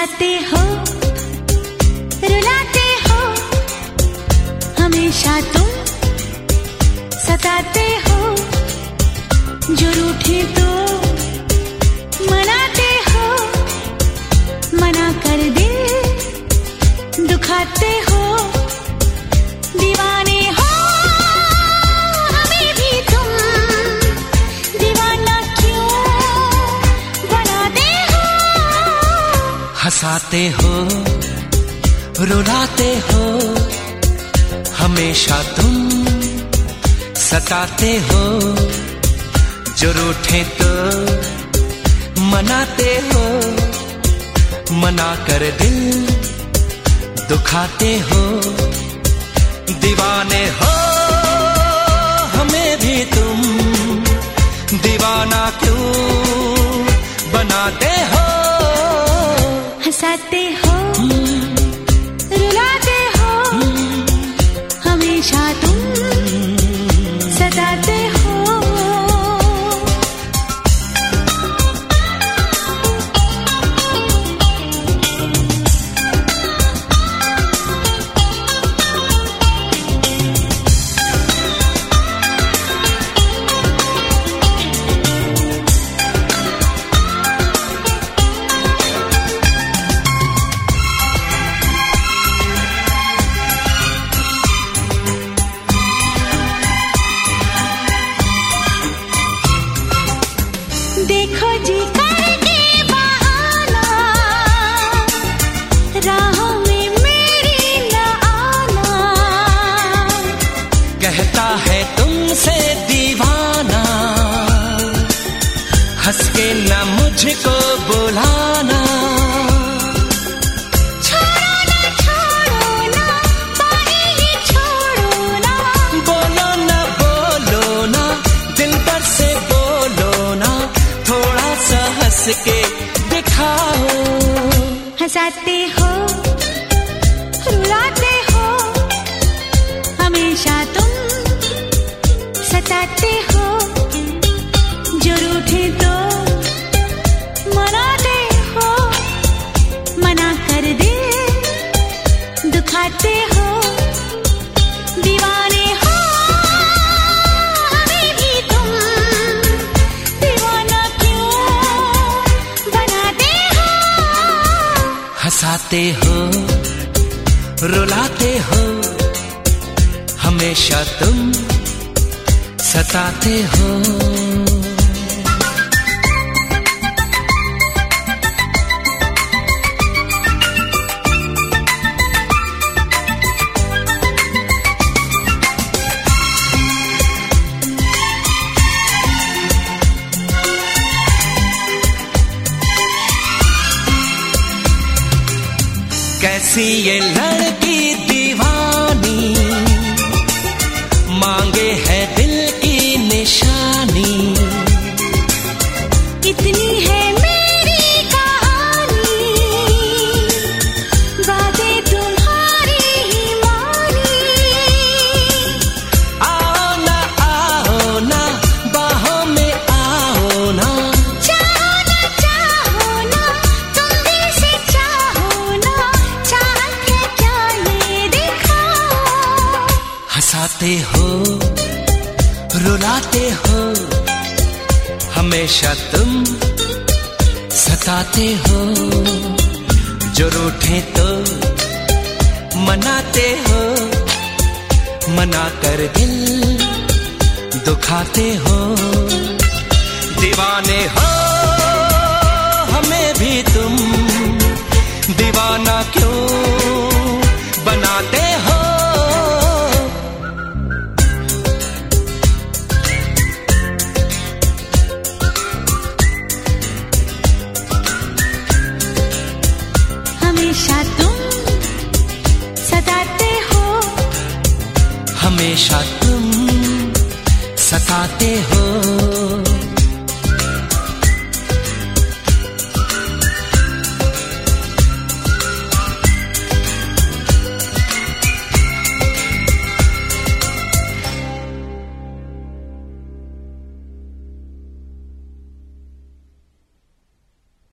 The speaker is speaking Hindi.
हंसाते हो, रुलाते हो, हमेशा तुम सताते हो। जो रूठे तो मनाते हो, मना कर दिल दुखाते हो। दीवाने हो हमें भी तुम, दीवाना क्यों बनाते हो। हंसाते हो, रुलाते हो, हमेशा तुम सताते हो। जो रूठे तो मनाते हो, मना कर दिल दुखाते हो। दीवाने हो हमें भी तुम, दीवाना क्यों बनाते हो। हंसाते हो, रुलाते हो, हमेशा तुम सताते हो। देखो जी करके बहाना, राहों में मेरी न आना। कहता है तुमसे दीवाना, हंस के न मुझको बुलाना। छोड़ो ना, बाहें ही छोड़ो ना। बोलो ना, दिल पर से बोलो ना, थोड़ा सा हंस के दिखाओ। हंसाते हो, रुलाते हो, हमेशा तुम सताते हो। जो रूठे तो मनाते हो, मना कर दिल दुखाते हो। दीवाने हो हमें भी तुम, दीवाना क्यों बनाते हो। हंसाते हो, रुलाते हो, हमेशा तुम सताते हो। कैसी ये लड़की दीवानी, मांगे है दिल की निशानी। इतनी है मेरी कहानी, बातें तुम्हारी ही मानी। आओ ना, बाहों में आओ ना। चाहो ना, तुम दिल से चाहो ना। चाहत है क्या ये दिखाओ। हंसाते हो, रुलाते हो, हमेशा तुम सताते हो। जो रूठे तो मनाते हो, मना कर दिल दुखाते हो। दीवाने हो हमें भी तुम, दीवाना क्यों बनाते हो। हमेशा तुम सताते हो, हमेशा तुम सताते हो।